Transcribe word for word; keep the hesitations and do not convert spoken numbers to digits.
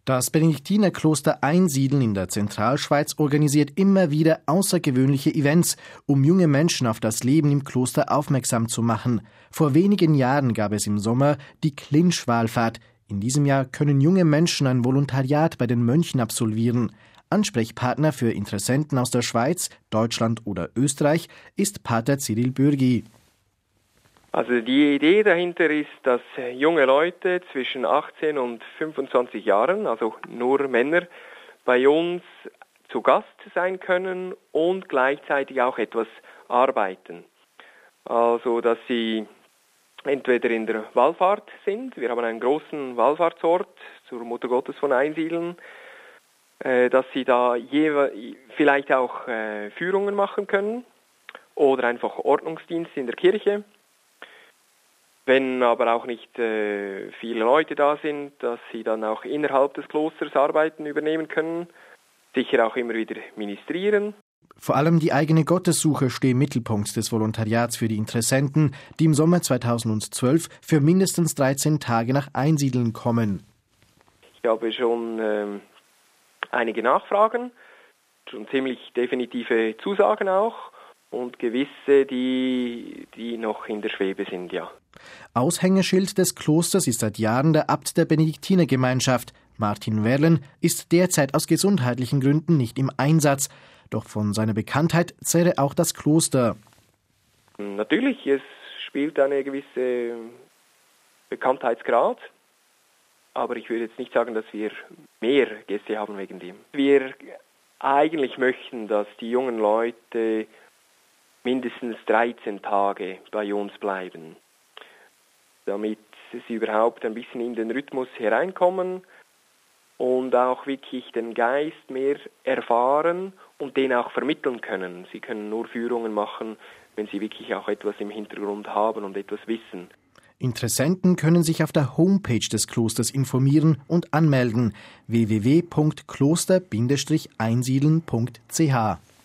Das Benediktinerkloster Einsiedeln in der Zentralschweiz organisiert immer wieder außergewöhnliche Events, um junge Menschen auf das Leben im Kloster aufmerksam zu machen. Vor wenigen Jahren gab es im Sommer die Clinch-Wallfahrt. In diesem Jahr können junge Menschen ein Volontariat bei den Mönchen absolvieren. Ansprechpartner für Interessenten aus der Schweiz, Deutschland oder Österreich ist Pater Cyril Bürgi. Also die Idee dahinter ist, dass junge Leute zwischen achtzehn und fünfundzwanzig Jahren, also nur Männer, bei uns zu Gast sein können und gleichzeitig auch etwas arbeiten. Also dass sie entweder in der Wallfahrt sind, wir haben einen großen Wallfahrtsort zur Mutter Gottes von Einsiedeln, dass sie da je, vielleicht auch Führungen machen können oder einfach Ordnungsdienst in der Kirche. Wenn aber auch nicht äh, viele Leute da sind, dass sie dann auch innerhalb des Klosters Arbeiten übernehmen können, sicher auch immer wieder ministrieren. Vor allem die eigene Gottessuche steht im Mittelpunkt des Volontariats für die Interessenten, die im Sommer zweitausendzwölf für mindestens dreizehn Tage nach Einsiedeln kommen. Ich habe schon ähm, einige Nachfragen, schon ziemlich definitive Zusagen auch und gewisse, die, die noch in der Schwebe sind, ja. Aushängeschild des Klosters ist seit Jahren der Abt der Benediktinergemeinschaft. Martin Werlen ist derzeit aus gesundheitlichen Gründen nicht im Einsatz. Doch von seiner Bekanntheit zehre auch das Kloster. Natürlich, es spielt eine gewisse Bekanntheitsgrad. Aber ich würde jetzt nicht sagen, dass wir mehr Gäste haben wegen dem. Wir eigentlich möchten, dass die jungen Leute mindestens dreizehn Tage bei uns bleiben, damit sie überhaupt ein bisschen in den Rhythmus hereinkommen und auch wirklich den Geist mehr erfahren und den auch vermitteln können. Sie können nur Führungen machen, wenn sie wirklich auch etwas im Hintergrund haben und etwas wissen. Interessenten können sich auf der Homepage des Klosters informieren und anmelden: w w w punkt kloster Bindestrich einsiedeln punkt c h.